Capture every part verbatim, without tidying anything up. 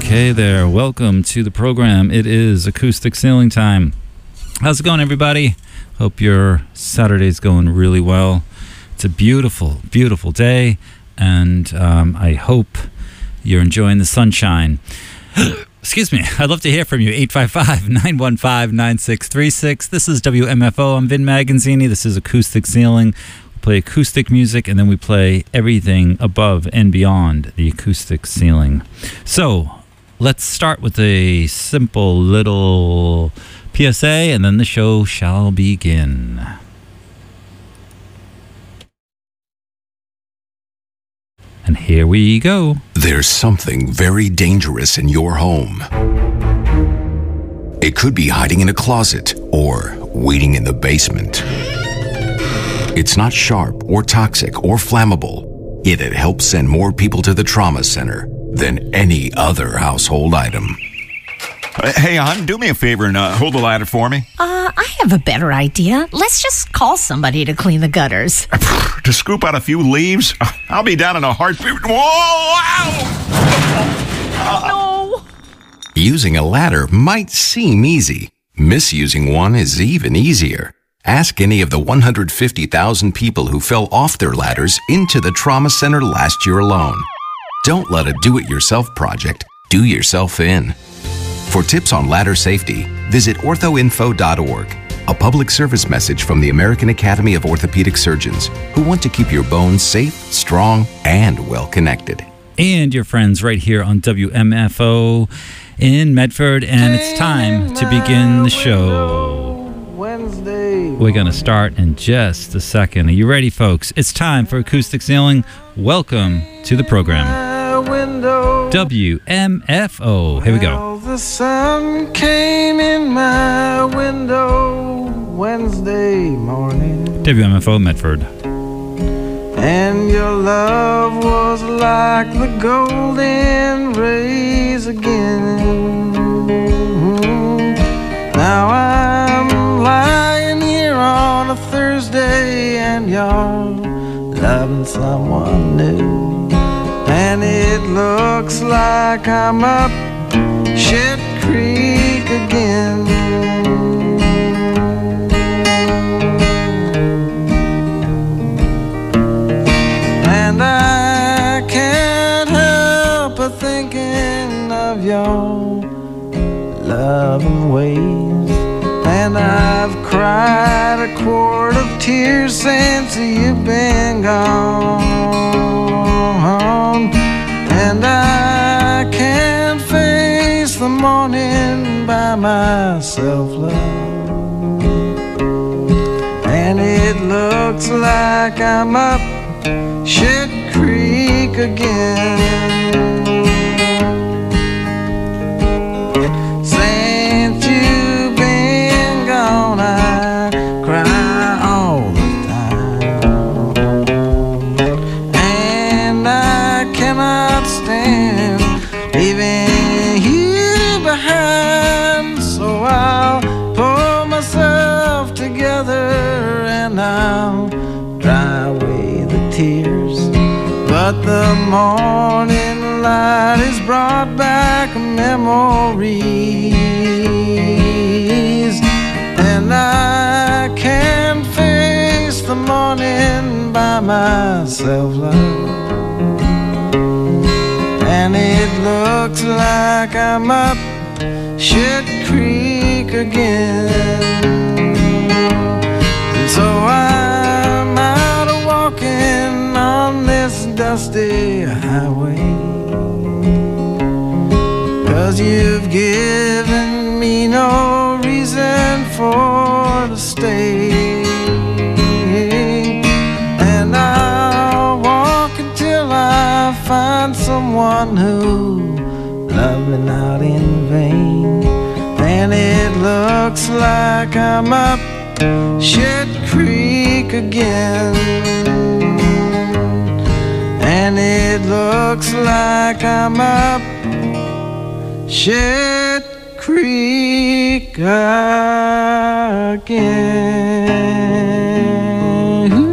Okay there, welcome to the program. It is Acoustic Ceiling time. How's it going, everybody? Hope your Saturday's going really well. It's a beautiful, beautiful day, and um, I hope you're enjoying the sunshine. Excuse me, I'd love to hear from you. eight five five, nine one five, nine six three six. This is W M F O. I'm Vin Magazzini. This is Acoustic Ceiling. We play acoustic music, and then we play everything above and beyond the acoustic ceiling. So, let's start with a simple little P S A, and then the show shall begin. And here we go. There's something very dangerous in your home. It could be hiding in a closet or waiting in the basement. It's not sharp or toxic or flammable, yet it helps send more people to the trauma center than any other household item. Hey, hon, do me a favor and uh, hold the ladder for me. Uh, I have a better idea. Let's just call somebody to clean the gutters. To scoop out a few leaves? I'll be down in a heartbeat. Whoa! Ow! No! Using a ladder might seem easy. Misusing one is even easier. Ask any of the one hundred fifty thousand people who fell off their ladders into the trauma center last year alone. Don't let a do-it-yourself project do yourself in. For tips on ladder safety, visit ortho info dot org, a public service message from the American Academy of Orthopedic Surgeons, who want to keep your bones safe, strong, and well-connected. And your friends right here on W M F O in Medford, and it's time to begin the show. We're going to start in just a second. Are you ready, folks? It's time for Acoustic Ceiling. Welcome to the program. W M F O. Here we go. The sun came in my window Wednesday morning, W M F O Medford. and your love was like the golden rays again. Now I'm lying here on a Thursday, and you're loving someone new, and it looks like I'm up Shit Creek again. And I can't help but thinking of your loving ways, and I've cried a quart of tears since you've been gone. And I can't face the morning by myself, love, and it looks like I'm up Shit Creek again. Since you've been gone, I cry all the time, and I cannot stand leaving you behind. So I'll pull myself together and I'll dry away the tears. But the morning light has brought back memories, and I can't face the morning by myself, love, and it looks like I'm up Shit Creek again. And so I'm out a walking on this dusty highway, 'cause you've given me no reason for to stay. And I'll walk until I find someone who loved me not in vain. And it looks like I'm up Shit Creek again. And it looks like I'm up Shit Creek again.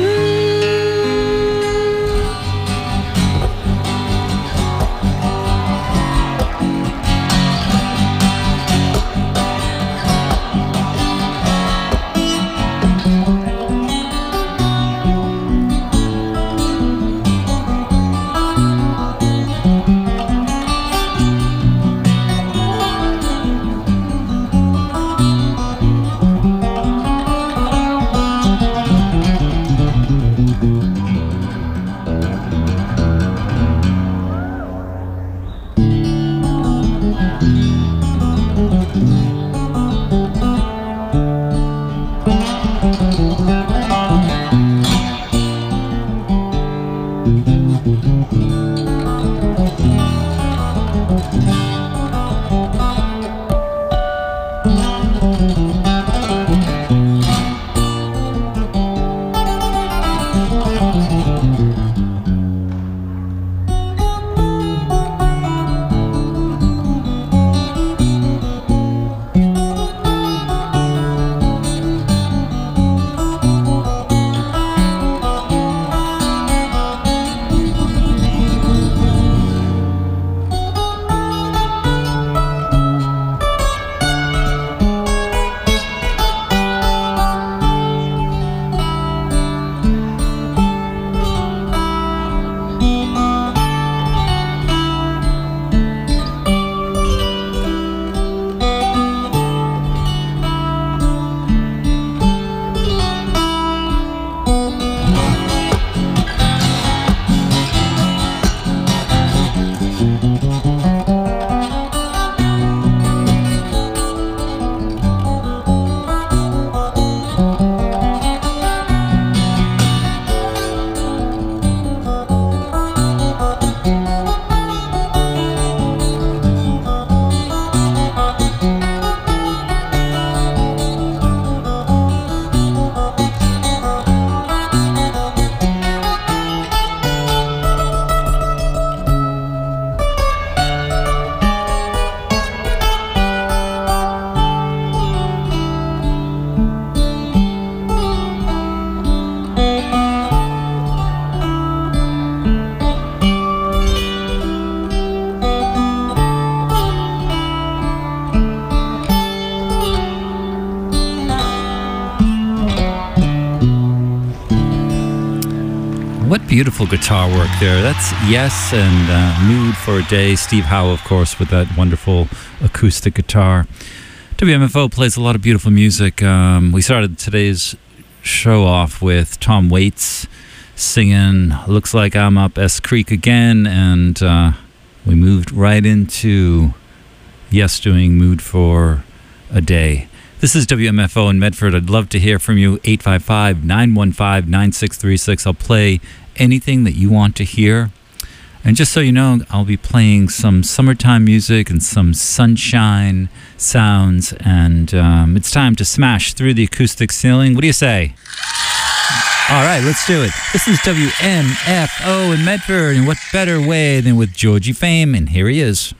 Beautiful guitar work there. That's Yes and uh, Mood for a Day. Steve Howe, of course, with that wonderful acoustic guitar. W M F O plays a lot of beautiful music. Um, we started today's show off with Tom Waits singing Looks Like I'm Up S Creek Again, and uh, we moved right into Yes doing Mood for a Day. This is W M F O in Medford. I'd love to hear from you. eight five five, nine one five, nine six three six. I'll play anything that you want to hear. And just so you know, I'll be playing some summertime music and some sunshine sounds. And um, it's time to smash through the acoustic ceiling. What do you say? All right, let's do it. This is W M F O in Medford. And what better way than with Georgie Fame? And here he is.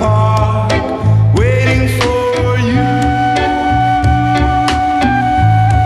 Waiting for you.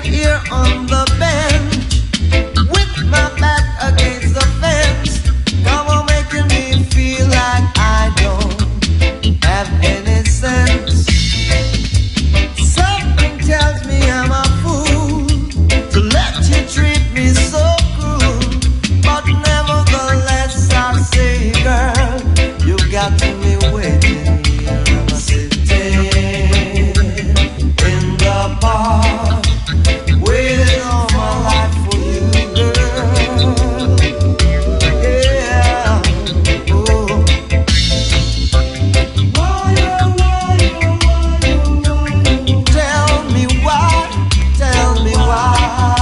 here on the bench with my back against the fence. Come on, making me feel like I don't have any sense. Something tells me I'm a fool to let you treat me so cruel, but nevertheless I say, girl, you got to be waiting. I'm sitting in the park, waiting all my life for you, girl. Yeah, oh. Tell me why, tell me why.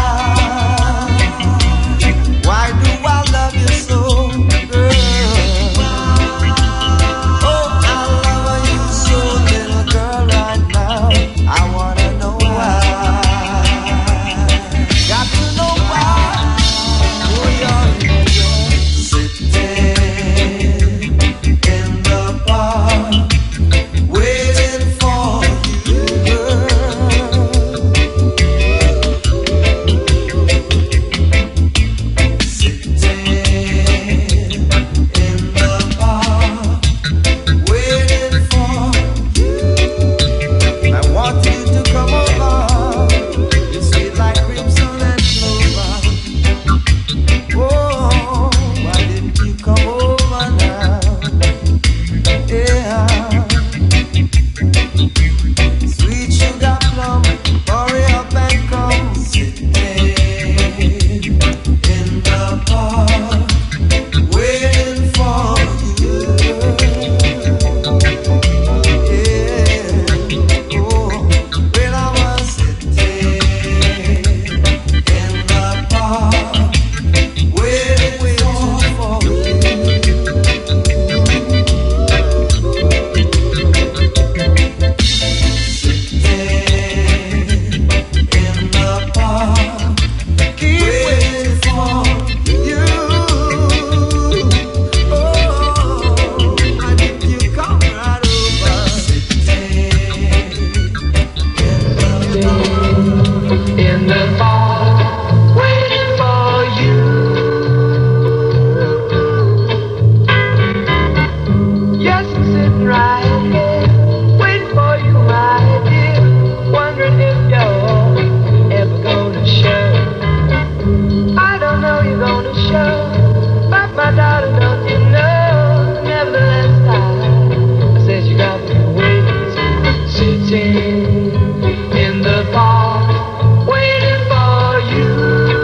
Why do I love you so, girl? Oh, I love you so, little girl, right now. I wanna know why. Got to know why. Oh, you're, you're sitting in the park, waiting for you, girl. Sitting in the park, waiting for you. I want you to come over. You sweet like crimson and clover. Oh, why didn't you come over now? Yeah. Sweet sugar plum, hurry up and come. Sitting in the park, waiting for you. Yeah. Oh, when I was sitting in the park, waiting, waiting for you. In the park, keep waiting for you. Oh, why didn't you come right over? In the fall, waiting for you. Yes, I'm sitting right here, waiting for you, my dear. Wondering if you're ever gonna show. I don't know you're gonna show, but my darling, don't you know? Nevertheless, I, I said you got me waiting, sitting in the park, waiting for you.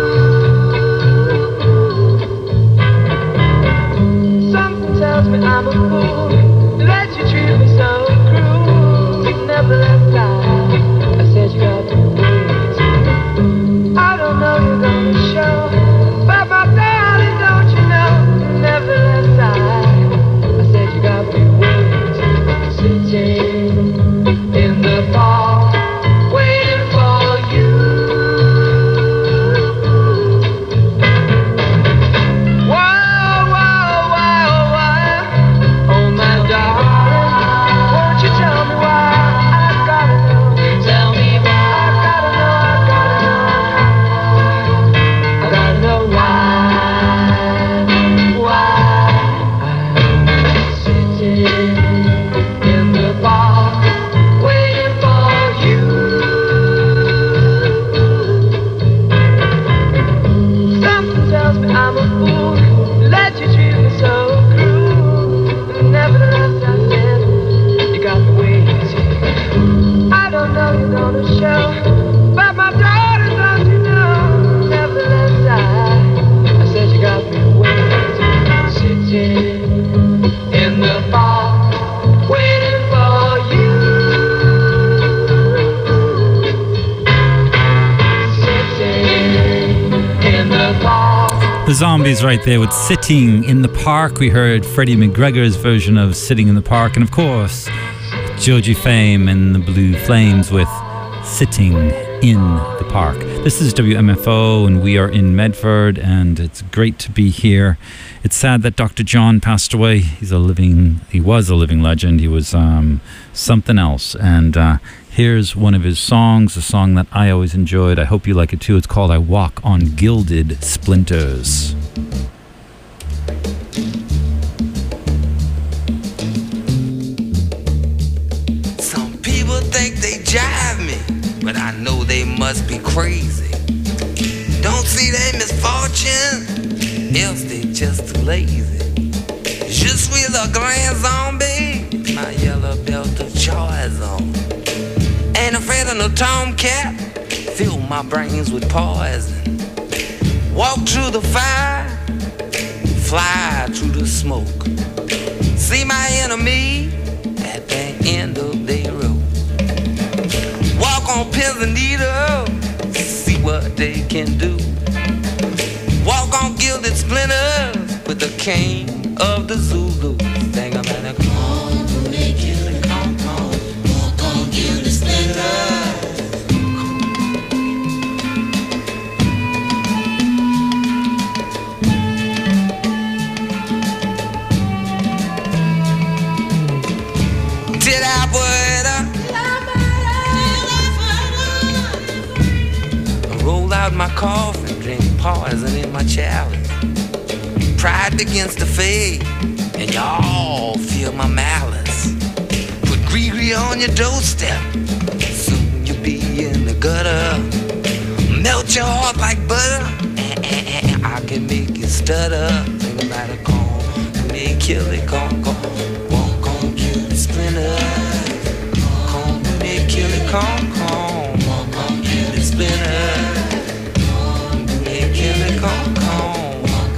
Something tells me I'm a fool to let you treat me so cruel. Nevertheless, I, I said you got me waiting. I don't know you're gonna show, but my darling, don't you know? Nevertheless, I, I said you got me waiting, sitting in the park, waiting for you. Whoa, whoa, whoa, whoa. Oh, my darling, won't you tell me why? I gotta know. Tell me why. I gotta know, I gotta know. I gotta know why. Why I'm sitting in the park, waiting for you. Something tells me I'm a fool to let you treat me so cruel. Nevertheless, I said you got me waiting. I don't know you're gonna show, but my daughter, don't you know? Nevertheless, I, I said you got me waiting, sitting in the park, waiting for you. Sitting in the park. The Zombies right there with Sitting in the Park. We heard Freddie McGregor's version of Sitting in the Park, and of course Georgie Fame and the Blue Flames with Sitting in the Park. This is W M F O and we are in Medford, and it's great to be here. It's sad that Doctor John passed away. He's a living, he was a living legend. He was um, something else, and uh, Here's one of his songs, a song that I always enjoyed. I hope you like it too. It's called I Walk on Gilded Splinters. Some people think they jive me, but I know they must be crazy. Don't see their misfortune, else they just too lazy. Je suis le grand zombie, my yellow belt of choice on. Ain't afraid of no tomcat, fill my brains with poison. Walk through the fire, fly through the smoke. See my enemy at the end of their road. Walk on pins and needles, see what they can do. Walk on gilded splinters with the king of the Zulu. Dang, I'm at a come, make you the come, come. Walk on gilded splinters. Did I put I roll out my coffin, drink poison in my chalice. Pride against the fade, and y'all feel my malice. Put Gree-Gree on your doorstep, soon you'll be in the gutter. Melt your heart like butter, and, and, and I can make you stutter. Think about it, come, me kill it, come, come. Walk on, kill the splinter. Come, me kill it, come, come. Walk on, kill the splinter. Come, me kill it, come, come.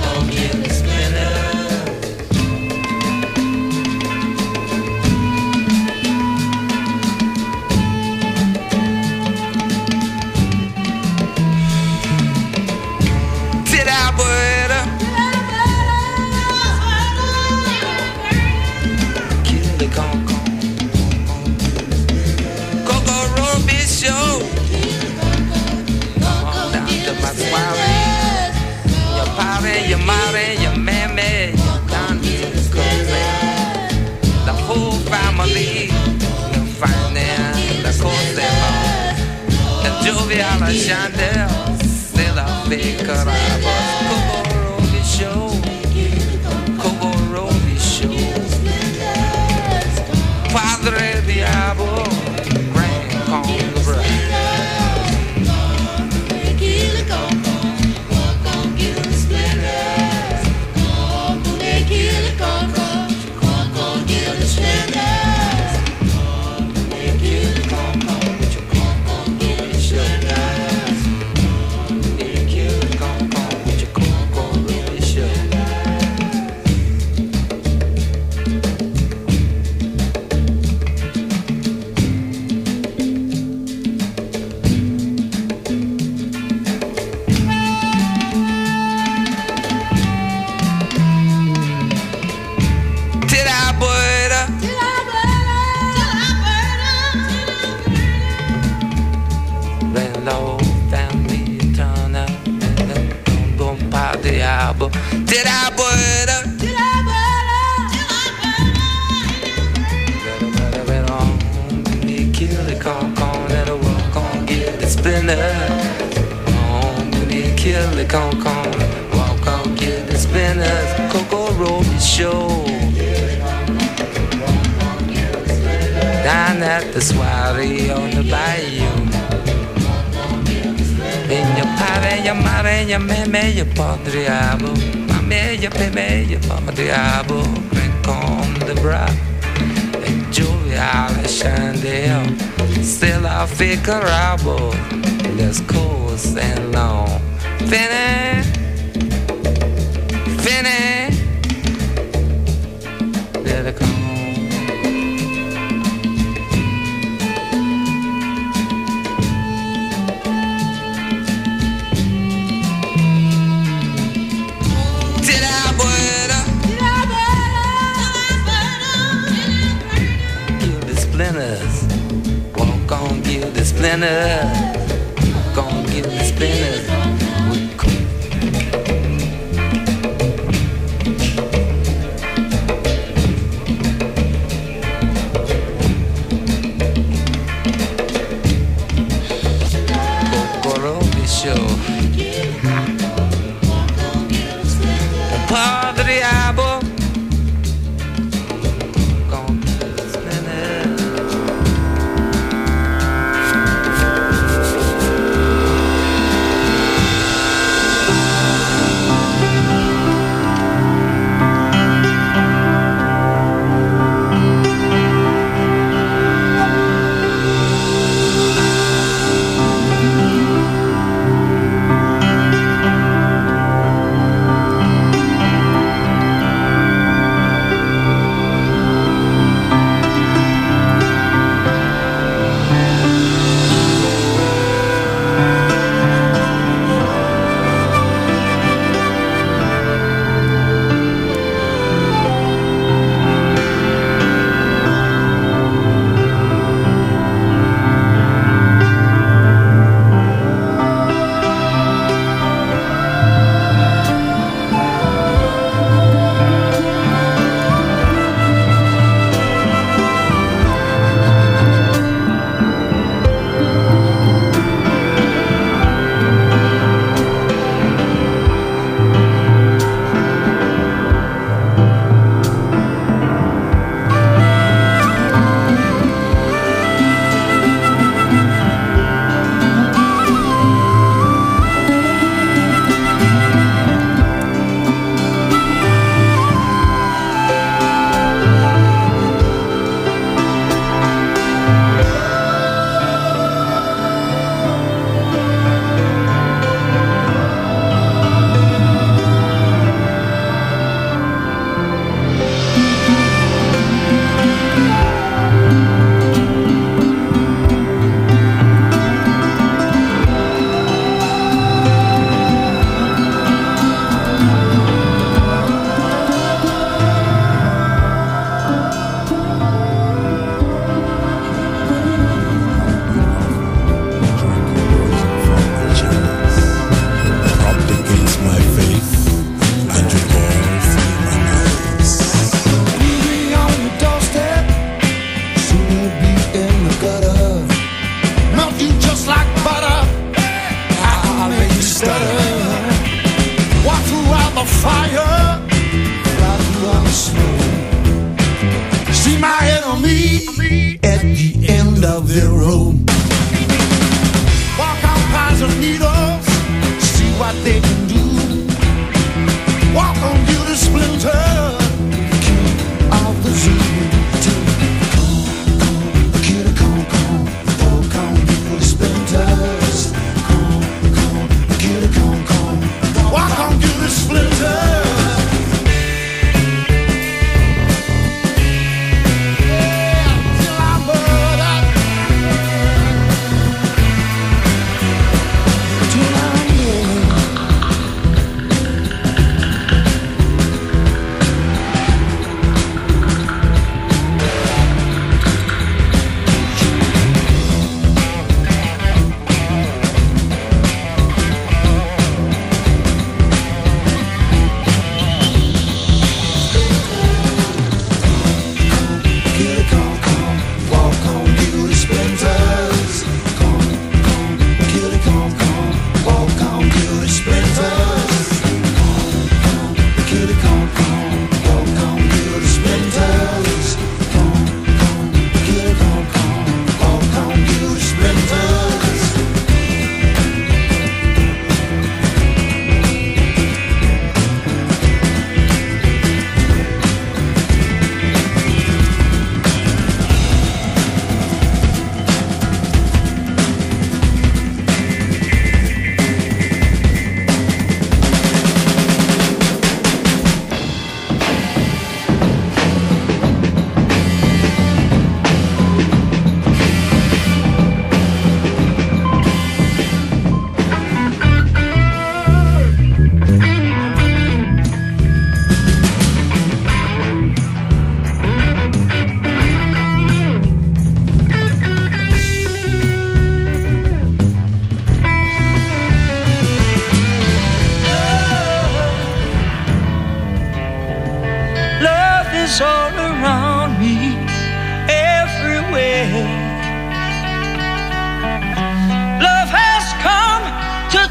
Your mommy, your mammy, your auntie, your cousin, the whole family, the finance, the course, the jovial Chandel, still a big carabas, Coco Roby show, Coco Roby show, Padre Diablo, Grand Congress. Did I put up? Did I put up? Me kill the con con that'll walk on, get the spinner. Oh, me kill the con con, walk on, get the spinners. Coco Roby show. Down at the soiree on the bayou. In your pare, your mare, your meme, your padriabo. Mame, your peme, your padriabo. Drink on the bra. And jovial chandelle. Still I figure rabo. Let's course and long. Finny. Finny. Let it come. Walk on, give the splinters. Walk on, give the splinters. show. Un par de diabo con spinner. To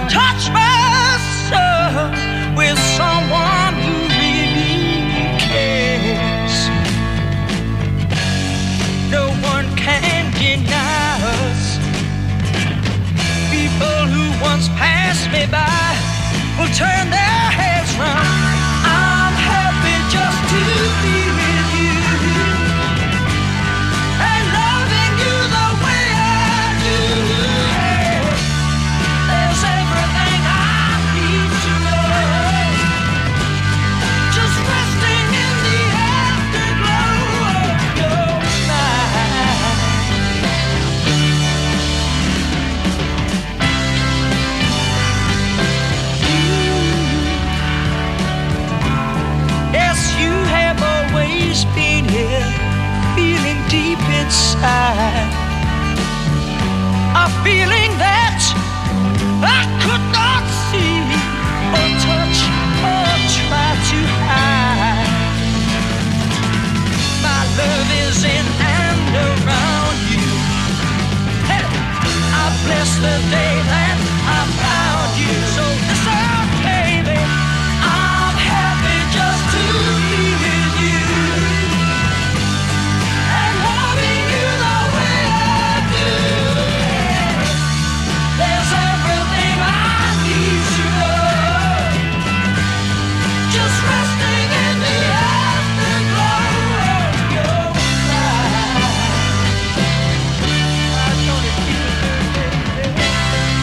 touch my soul with someone who really cares. No one can deny us. People who once passed me by will turn their heads round. I'm happy just to be with you and loving you the way I do. There's everything I need to know, just resting in the afterglow of your smile. Yes, you have always been here, feeling deep inside, a feeling that I could not see or touch or try to hide. My love is in and around you. Hey, I bless the day that I found you. So listen, baby, I'm happy just to be with you and loving you the way I do. There's everything I need to know, just resting in the afterglow of your smile. I know it feels good, baby.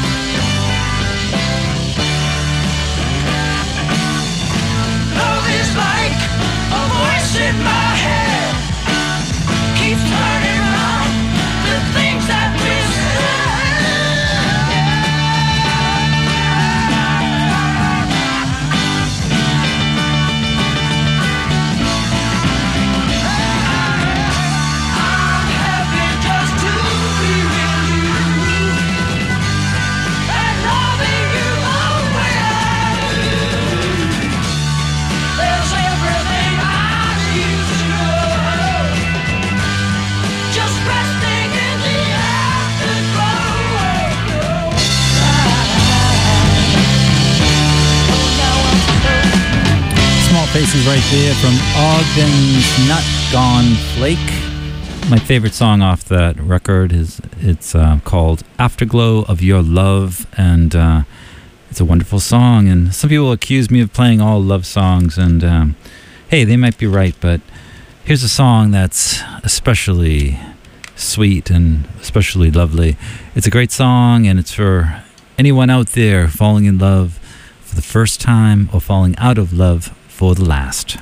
Love is like a voice in my head, keeps turning around the things that we I'm happy just to be with you and loving you the way I do. There's everything I need to know, just resting in the afterglow of your Small Faces right there from Ogden's Nut Gone Flake. My favorite song off that record is it's uh, called Afterglow of Your Love, and uh, it's a wonderful song. And some people accuse me of playing all love songs, and um, hey, they might be right, but here's a song that's especially sweet and especially lovely. It's a great song, and it's for anyone out there falling in love for the first time or falling out of love for the last.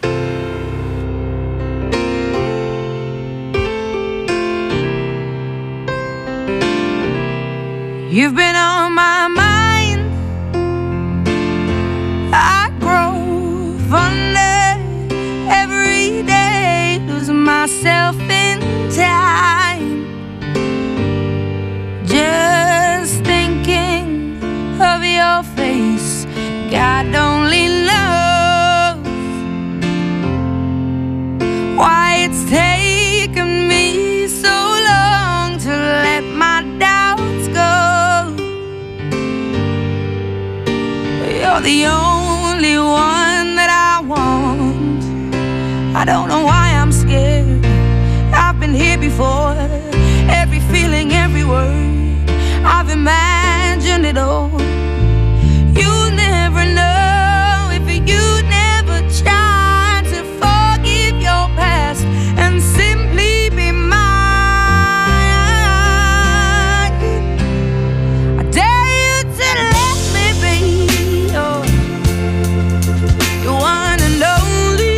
You've been on my mind. I grow fonder every day, losing myself in time. Just thinking of your face, God only knows why it's taken me so long to let my doubts go. You're the only one that I want. I don't know why I'm scared. I've been here before. Every feeling, every word, I've imagined it all. You never know if you never try to forgive your past and simply be mine. I dare you to let me be your, your one and only.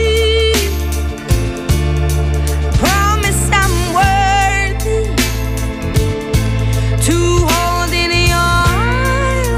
Promise I'm worthy to hold in your arms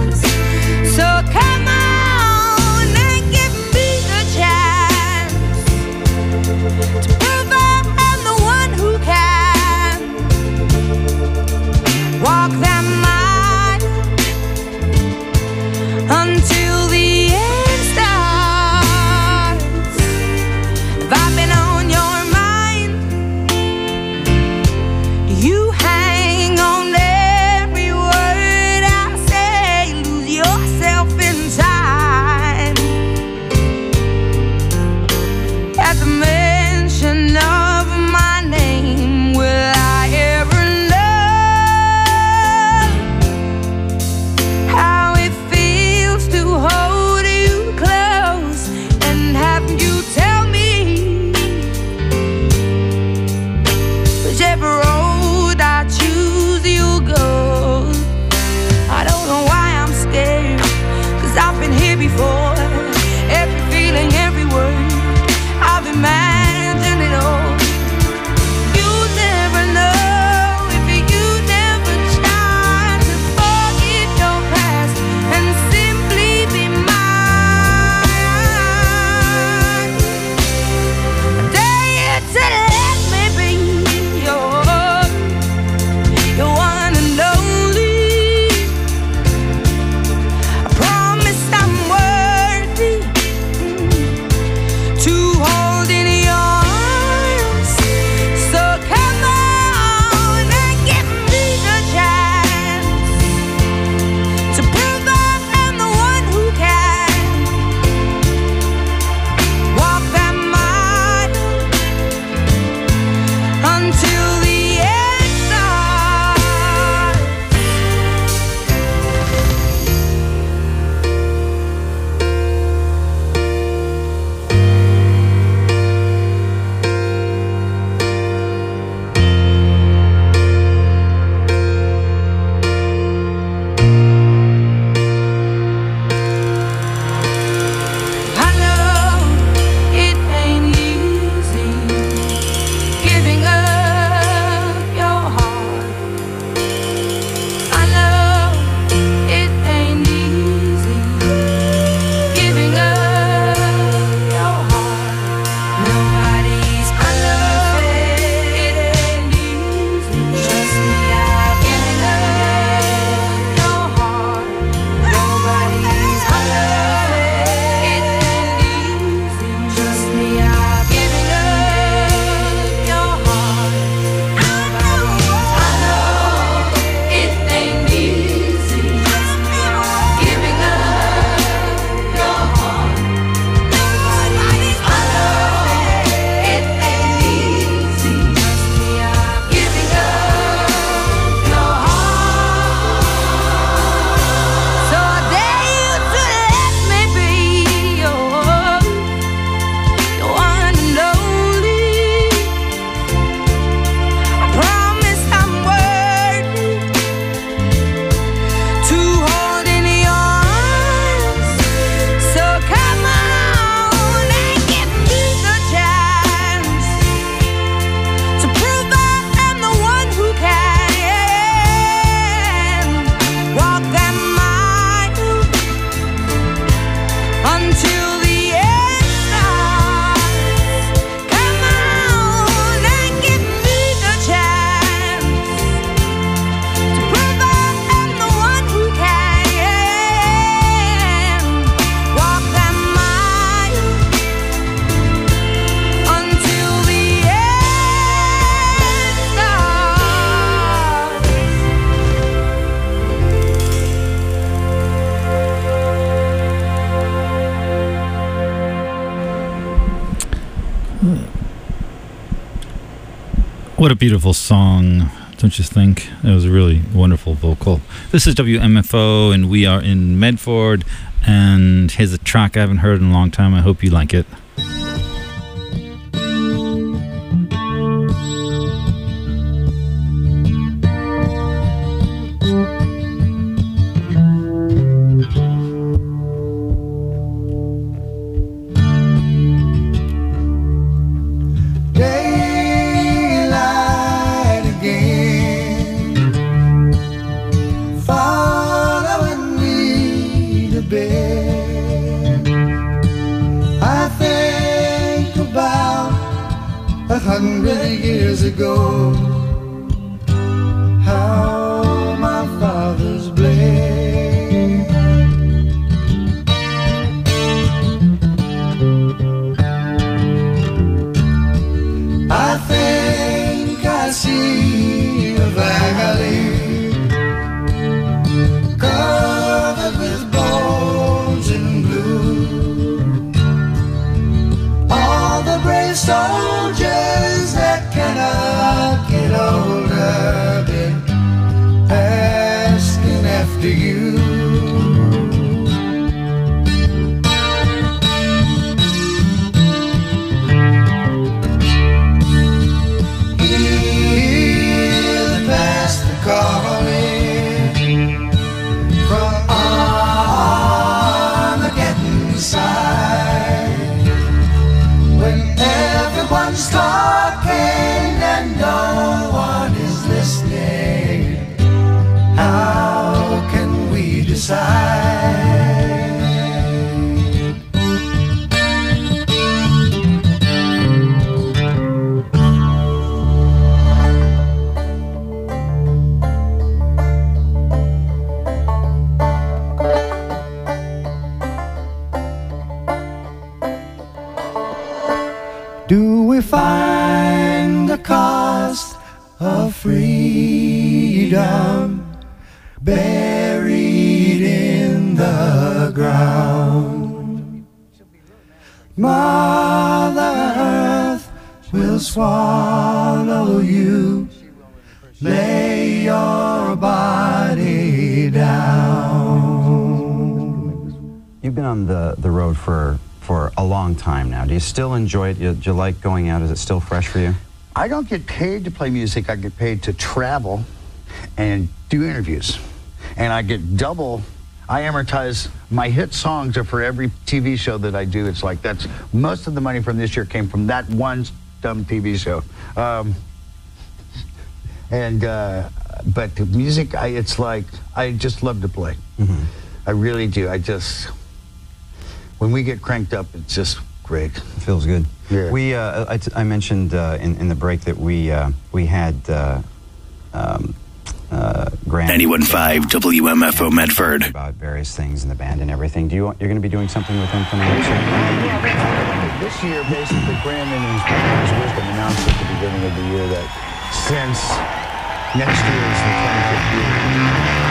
here before. Every feeling, every word, I've imagined it all. You never know if you never try to forget your past and simply be mine. I dare you to let me be your, your one and only. I promise I'm worthy to hold in your arms. So come on and give me the chance to prove I am the one who can walk that mile until the end starts. I know it ain't easy giving up your heart. I know it ain't easy giving up your heart. Nobody's perfect. It ain't easy. Trust me, I've given up your heart. Nobody's perfect. It ain't easy. Trust me, I've given up your heart. I know, I know it ain't easy. Trust me, I'm giving up your heart. Nobody's perfect. It ain't easy. Trust me, I'm giving up your heart. So I dare you to let me be your, your one and only. I promise I'm worthy to hold in your arms. So come on and give me the chance to prove I am the one who can walk that mile until the end starts. Come on and give me the chance to prove I am the one who can walk that mile until the end starts. What a beautiful song, don't you think? It was a really wonderful vocal. This is W M F O, and we are in Medford. And here's a track I haven't heard in a long time. I hope you like it. Daylight again, following me to bed. I think about a hundred years ago, how my fathers bled. I think I see a valley covered with bones and blue. All the brave soldiers that cannot get we find the cost of freedom buried in the ground. Mother Earth will swallow you. Lay your body down. You've been on the, the road for, for a long time now. Do you still enjoy it? Do you, do you like going out? Is it still fresh for you? I don't get paid to play music. I get paid to travel and do interviews. And I get double. I amortize. My hit songs are for every T V show that I do. It's like that's most of the money from this year came from that one dumb T V show. Um, and uh, but the music, I, it's like I just love to play. Mm-hmm. I really do. I just when we get cranked up, it's just great. It feels good. Yeah. We uh, I, I mentioned uh, in in the break that we uh, we had. Uh, um, Uh, ninety-one point five W M F O Medford. About various things in the band and everything. Do you want, you're going to be doing something with them coming up soon? Yeah, this year, basically, Brandon and his wisdom announced at the beginning of the year that since next year is the twenty-fifth year.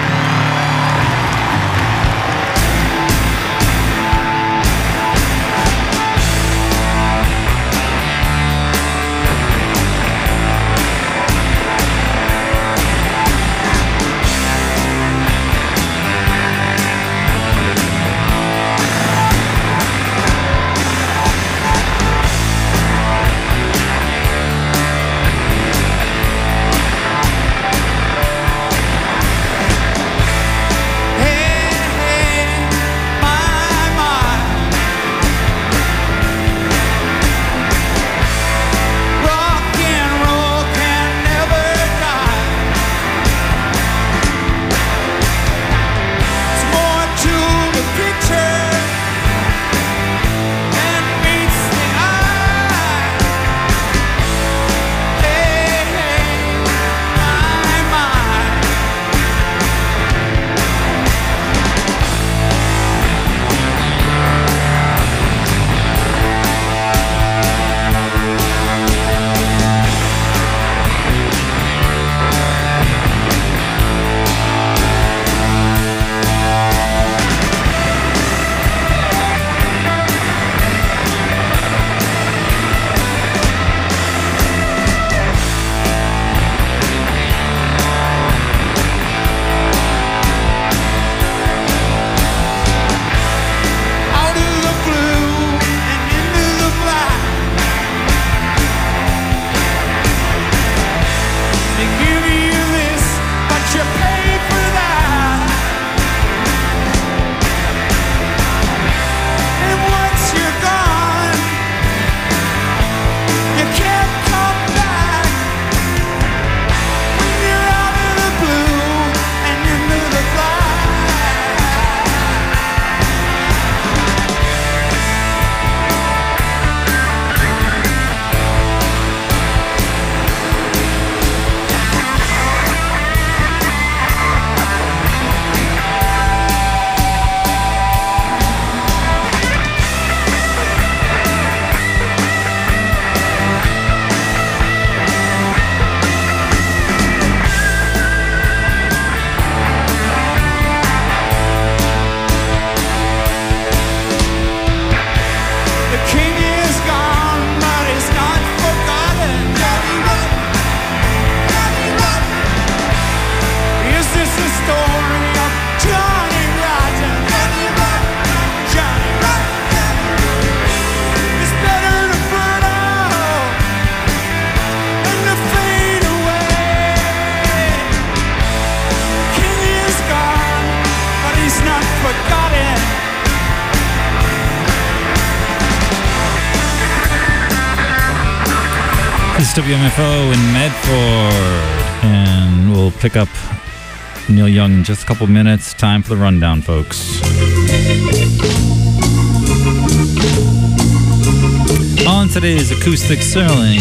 This is W M F O in Medford, and we'll pick up Neil Young in just a couple minutes. Time for the rundown, folks. On today's Acoustic Sterling,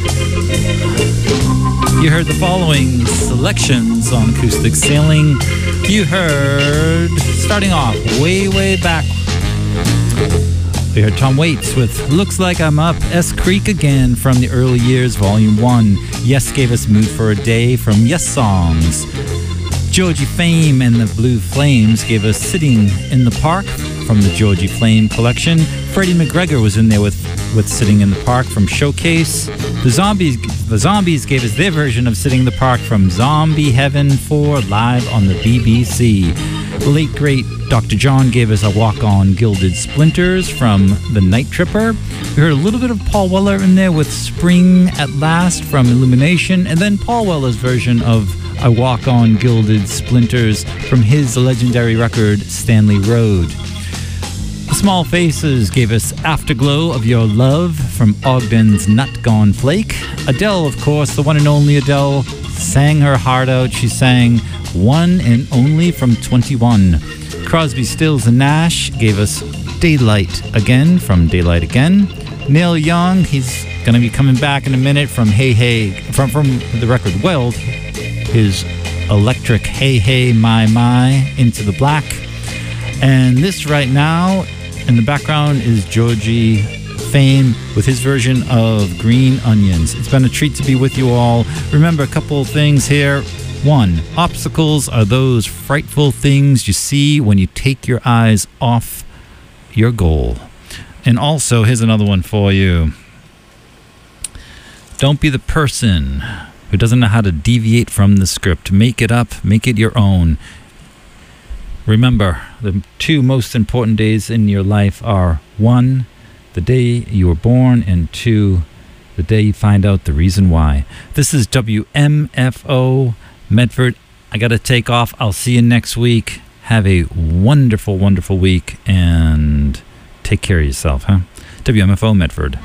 you heard the following selections on Acoustic Sailing. You heard, starting off way, way back, We heard Tom Waits with Looks Like I'm Up, S Creek Again from the Early Years, Volume one. Yes gave us Mood for a Day from Yes Songs. Georgie Fame and the Blue Flames gave us Sitting in the Park from the Georgie Flame collection. Freddie McGregor was in there with, with Sitting in the Park from Showcase. The Zombies, the Zombies gave us their version of Sitting in the Park from Zombie Heaven four live on the B B C. The late great Doctor John gave us A Walk on Gilded Splinters from The Night Tripper. We heard a little bit of Paul Weller in there with Spring at Last from Illumination, and then Paul Weller's version of I Walk on Gilded Splinters from his legendary record, Stanley Road. The Small Faces gave us Afterglow of Your Love from Ogden's Nut Gone Flake. Adele, of course, the one and only Adele, sang her heart out. She sang One and Only from twenty-one. Crosby, Stills and Nash gave us Daylight Again from Daylight Again. Neil Young, he's going to be coming back in a minute from Hey Hey, from, from the record Weld, his electric Hey Hey My My Into the Black. And this right now in the background is Georgie Fame with his version of Green Onions. It's been a treat to be with you all. Remember a couple of things here. One, obstacles are those frightful things you see when you take your eyes off your goal. And also, here's another one for you. Don't be the person who doesn't know how to deviate from the script. Make it up. Make it your own. Remember, the two most important days in your life are, one, the day you were born, and two, the day you find out the reason why. This is W M F O Medford. I got to take off. I'll see you next week. Have a wonderful, wonderful week, and take care of yourself, huh? W M F O Medford.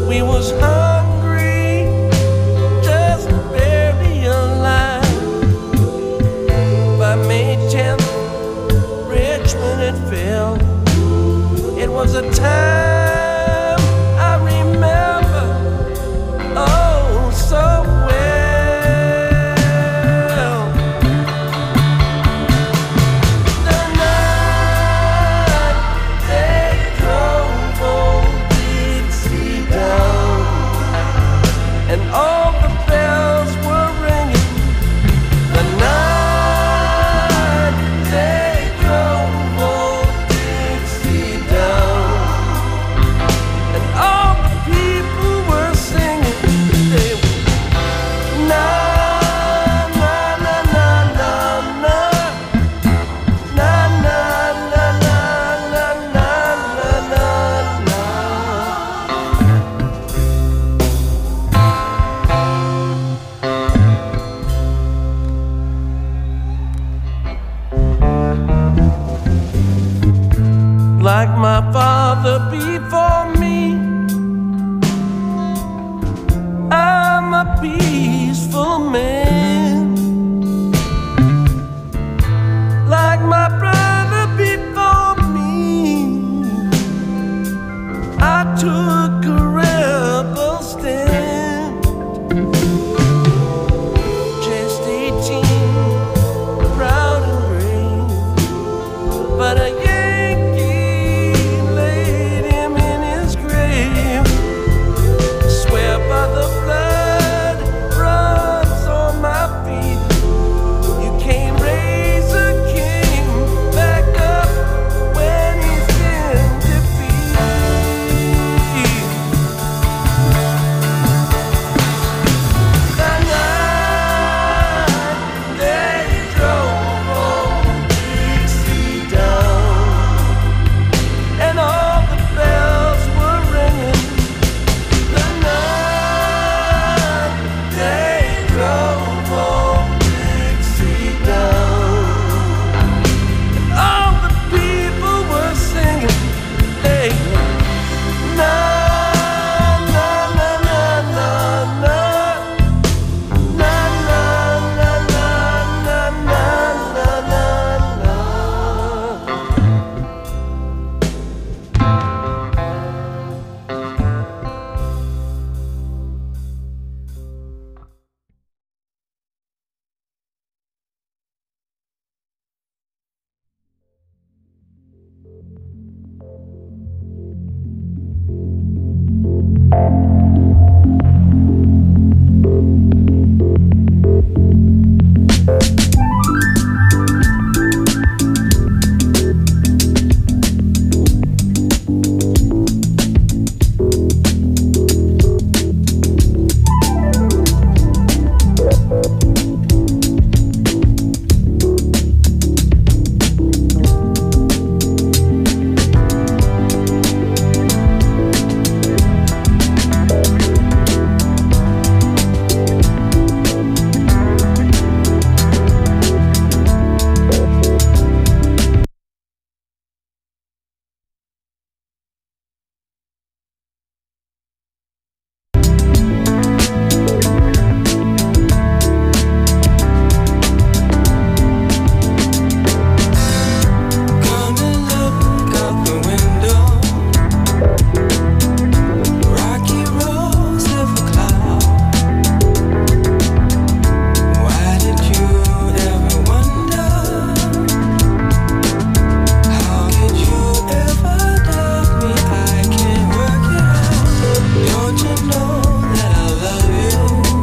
We was hungry, just barely alive. By May tenth, Richmond it fell. It was a time I remember oh so well. The night they drove old Dixie down, and all the bells were ringing. The night they drove old Dixie down, and all the people were singing. They were na na na na na na na na na na na na na na. Like my father before me, I'm a peaceful man. Like my brother before me, I took a rebel stand. Just eighteen, proud and brave, but a Yankee laid him in his grave. Swear by the blood runs on my feet, you can't raise a king back up when he's in defeat. The night they drove old Dixie down, and all the bells were ringing. The night they drove old Dixie down, and all the people were singing. Hey, na na na na na na na na na na na na na na. Come and look out the window. Rocky roads never cloud. Why did you ever wonder? How did you ever doubt me? I can't work it out. Don't you know that I love you?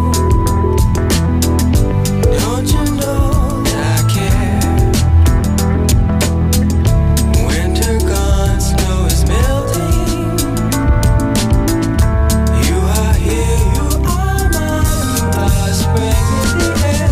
Don't you know that I care? Winter gone, snow is melting. You are here, you are mine, you are spring in the air.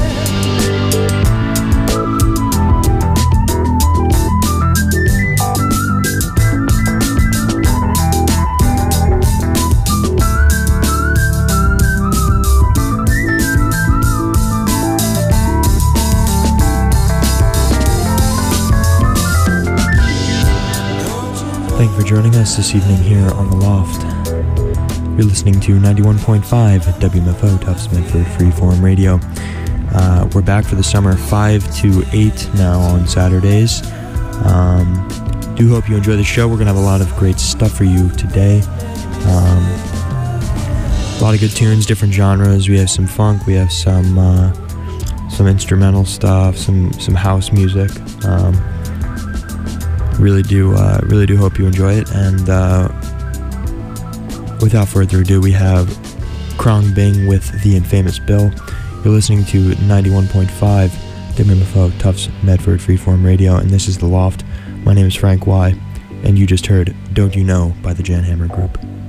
Thank you for joining us this evening here on The Loft. You're listening to ninety-one point five W M F O, Tufts Medford Freeform Radio. Uh, we're back for the summer, five to eight now on Saturdays. Um, do hope you enjoy the show. We're going to have a lot of great stuff for you today. Um, a lot of good tunes, different genres. We have some funk, we have some uh, some instrumental stuff, some some house music. Um, really do uh, really do hope you enjoy it. And uh, without further ado, we have Krong Bing with The Infamous Bill. You're listening to ninety-one point five W M F O, Tufts Medford Freeform Radio, and this is The Loft. My name is Frank Y, and you just heard Don't You Know by the Jan Hammer Group.